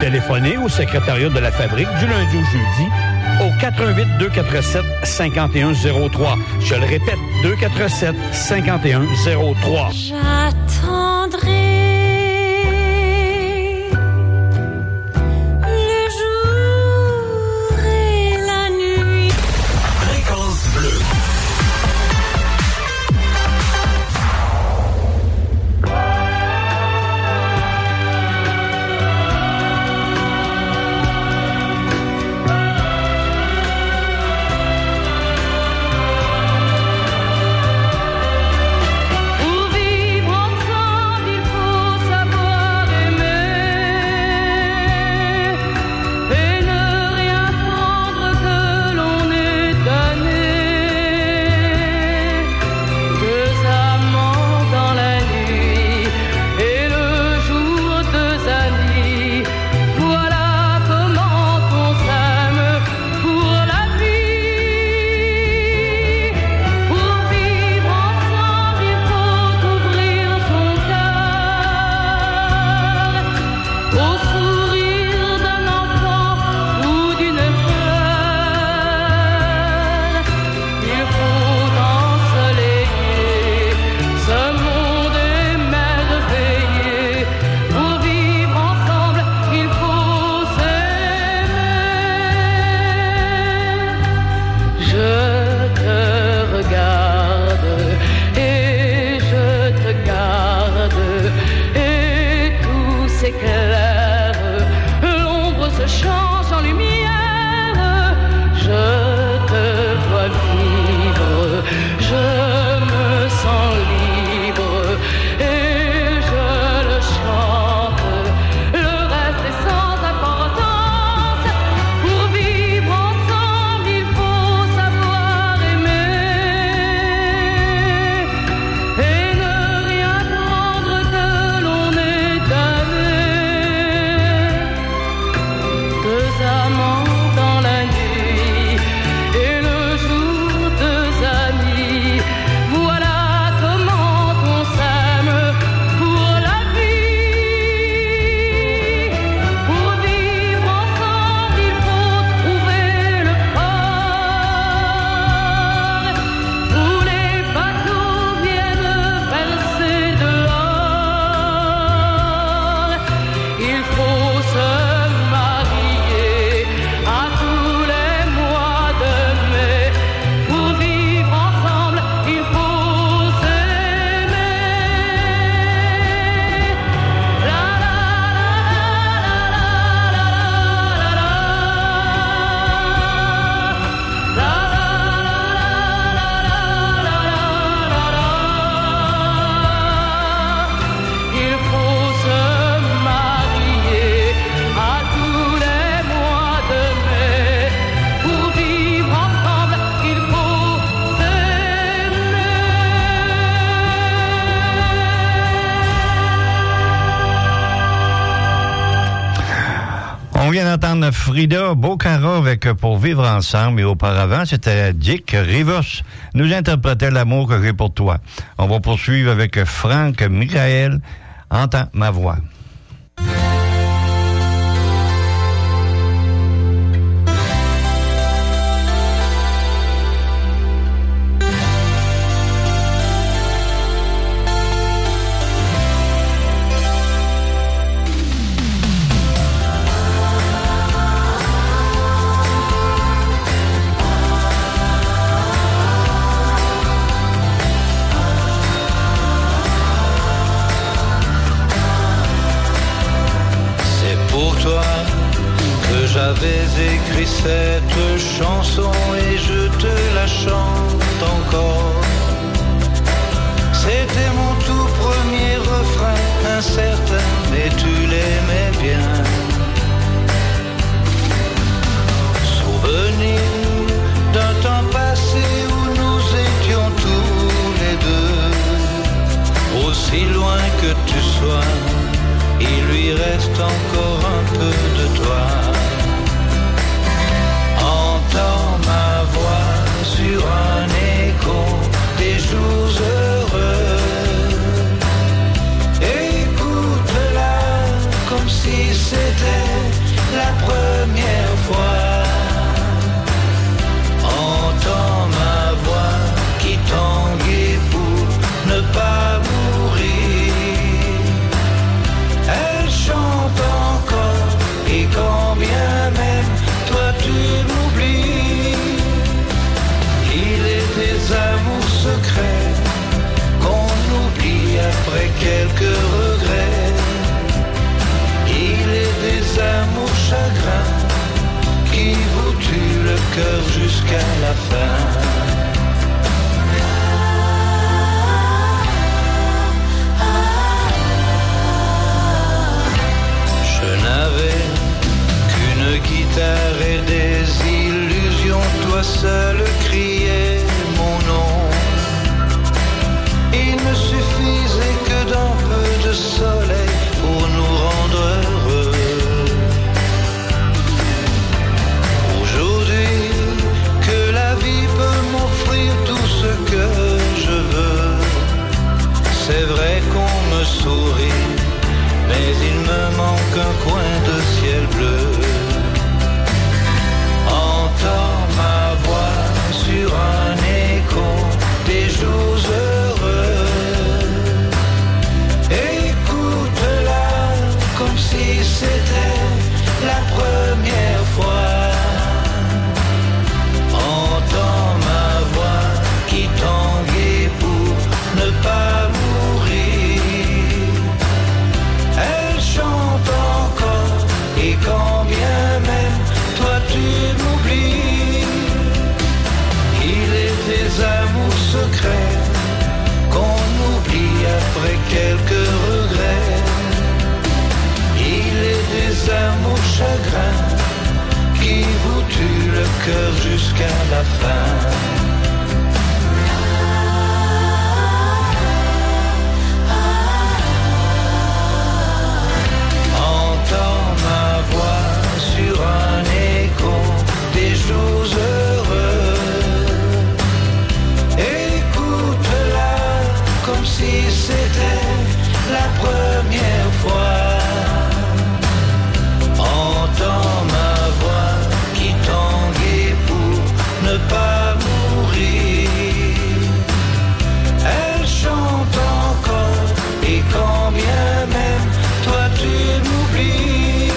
téléphonez au secrétariat de la fabrique du lundi au jeudi au 418-247-5103. Je le répète, 247-5103. J'attendrai le jour et la nuit. Fréquence bleue. D'entendre Frida Bocara avec Pour vivre ensemble, et auparavant c'était Dick Rivers nous interprétait L'amour que j'ai pour toi. On va poursuivre avec Franck Michael, Entends ma voix. J'avais écrit cette chanson et je te la chante encore. C'était mon tout premier refrain, incertain, mais tu l'aimais bien. Souvenir d'un temps passé où nous étions tous les deux. Aussi loin que tu sois, il lui reste encore un peu de toi. Entends ma voix sur un écho des jours heureux. seul criait mon nom. Il ne suffisait que d'un peu de soleil pour nous rendre heureux. Aujourd'hui, que la vie peut m'offrir tout ce que je veux. C'est vrai qu'on me sourit, mais il me manque un coin de ciel bleu. Entends ma voix sur un écho des jours heureux. Écoute-la comme si c'était la première fois. Entends ma voix qui tanguait pour ne pas mourir. Elle chante encore et quand bien même toi tu m'oublies. Il est des amours secrets qu'on oublie après quelques regrets. Il est des amours chagrins qui vous tuent le cœur jusqu'à la fin. Entends ma voix sur un écho des jours heureux. Écoute-la comme si c'était la première fois. Entends ma voix qui tanguait pour ne pas mourir. Elle chante encore et quand bien même toi tu m'oublies.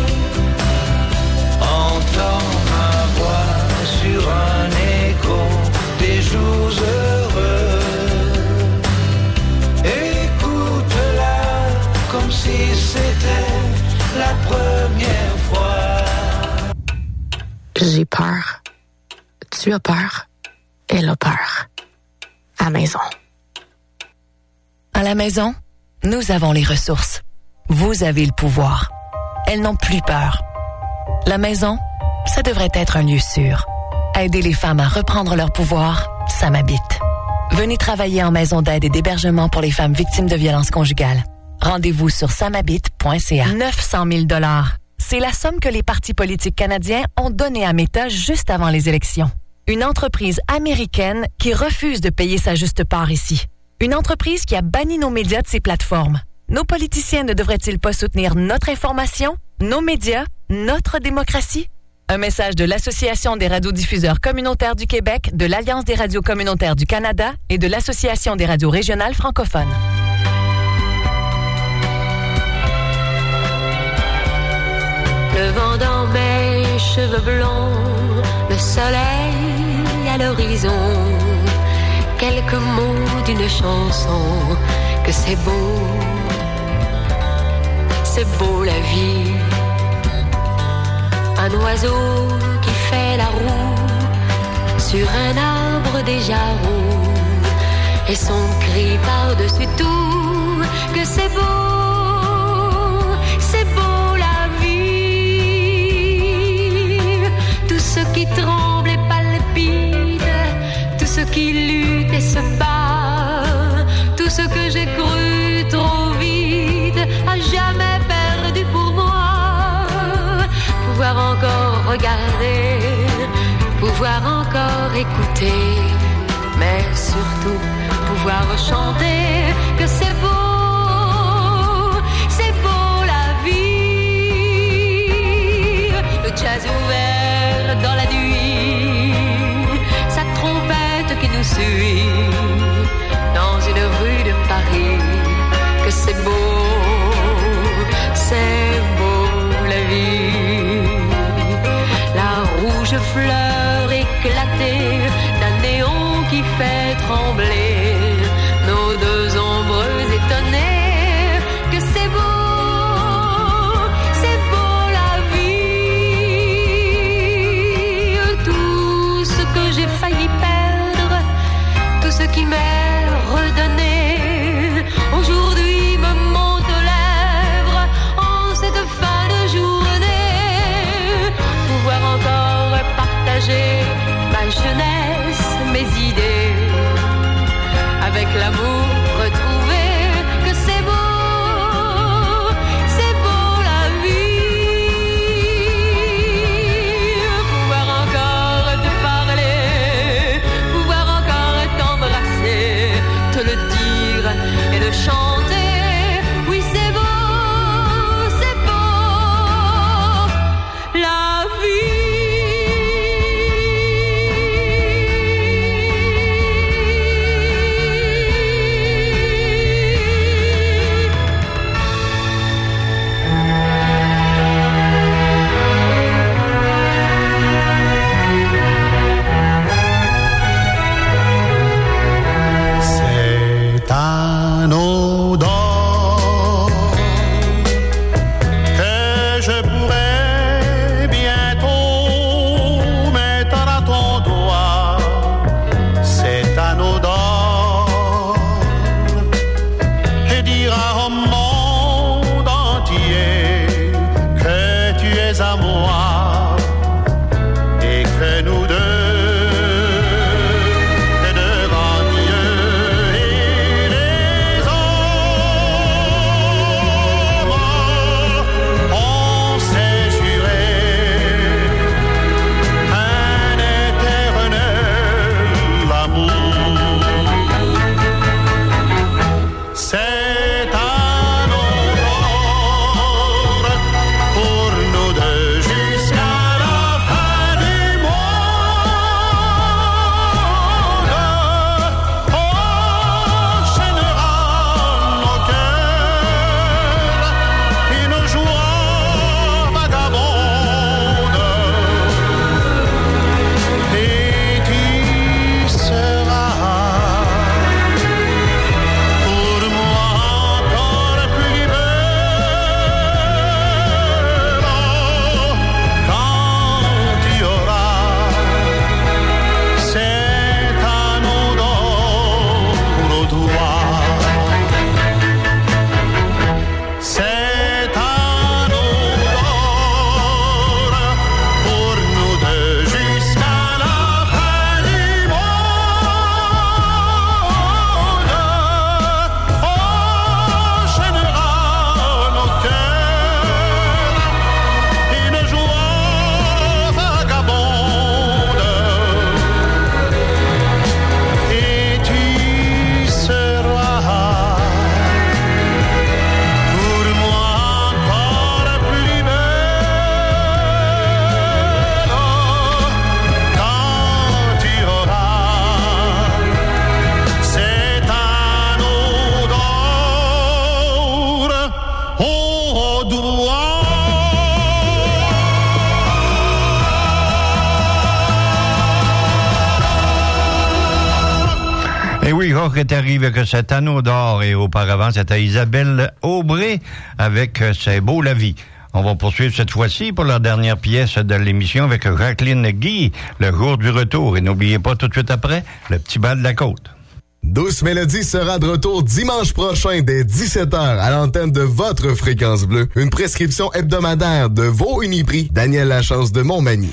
Entends ma voix sur un écho des jours heureux. Écoute-la comme si c'était la première fois. J'ai peur. Tu as peur. Elle a peur. À la maison. À la maison, nous avons les ressources. Vous avez le pouvoir. Elles n'ont plus peur. La maison, ça devrait être un lieu sûr. Aider les femmes à reprendre leur pouvoir, ça m'habite. Venez travailler en maison d'aide et d'hébergement pour les femmes victimes de violences conjugales. Rendez-vous sur samhabite.ca. 900 000 $. C'est la somme que les partis politiques canadiens ont donnée à Meta juste avant les élections. Une entreprise américaine qui refuse de payer sa juste part ici. Une entreprise qui a banni nos médias de ses plateformes. Nos politiciens ne devraient-ils pas soutenir notre information, nos médias, notre démocratie? Un message de l'Association des radiodiffuseurs communautaires du Québec, de l'Alliance des radios communautaires du Canada et de l'Association des radios régionales francophones. Le vent dans mes cheveux blonds, le soleil à l'horizon, quelques mots d'une chanson, que c'est beau la vie. Un oiseau qui fait la roue sur un arbre déjà roux, et son cri par-dessus tout, que c'est beau la vie. Tout ce qui tremble et palpite, tout ce qui lutte et se bat, tout ce que j'ai cru trop vite, à jamais perdu pour moi. Pouvoir encore regarder, pouvoir encore écouter, mais surtout pouvoir chanter que c'est beau la vie. Le jazz ouvert dans la nuit, sa trompette qui nous suit dans une rue de Paris, que c'est beau la vie. La rouge fleur éclatée d'un néon qui fait trembler nos deux ombres étonnées, que c'est beau la vie. Tout ce que j'ai failli perdre, tout ce qui m'est redonné, aujourd'hui me monte aux lèvres en cette fin de journée. Pouvoir encore partager ma à moi et que nous deux Est arrivé avec cet anneau d'or et auparavant c'était Isabelle Aubray avec C'est beau la vie. On va poursuivre cette fois-ci pour la dernière pièce de l'émission avec Jacqueline Guy, Le jour du retour. Et n'oubliez pas tout de suite après, Le petit bal de la côte. Douce Mélodie sera de retour dimanche prochain dès 17h à l'antenne de votre Fréquence Bleue. Une prescription hebdomadaire de vos Uniprix, Daniel Lachance de Montmagny.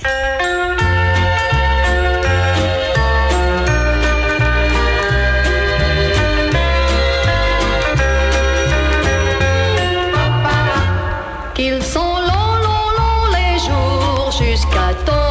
Qu'ils sont longs, longs, longs les jours jusqu'à ton